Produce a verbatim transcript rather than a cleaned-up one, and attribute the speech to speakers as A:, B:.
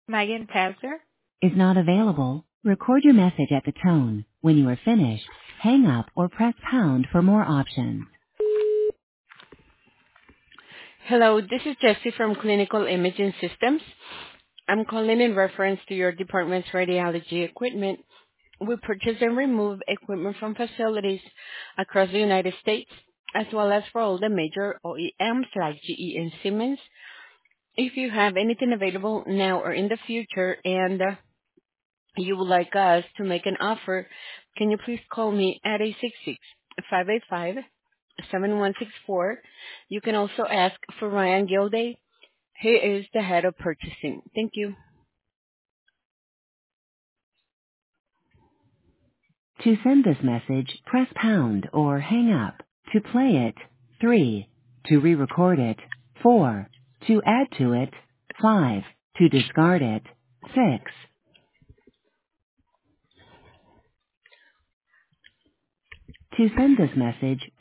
A: Megan Passer.
B: Is not available. Record your message at the tone. When you are finished, hang up or press pound for more options.
A: Hello, this is Jessie from Clinical Imaging Systems. I'm calling in reference to your department's radiology equipment. We purchase and remove equipment from facilities across the United States, as well as for all the major O E Ms like G E and Siemens. If you have anything available now or in the future and uh, you would like us to make an offer, can you please call me at eight six six, five eight five, seven one six four. You can also ask for Ryan Gilday. He is the head of purchasing. Thank you.
B: To send this message, press pound or hang up. To play it, three. To re-record it, four. To add to it, five. To discard it, six. To send this message,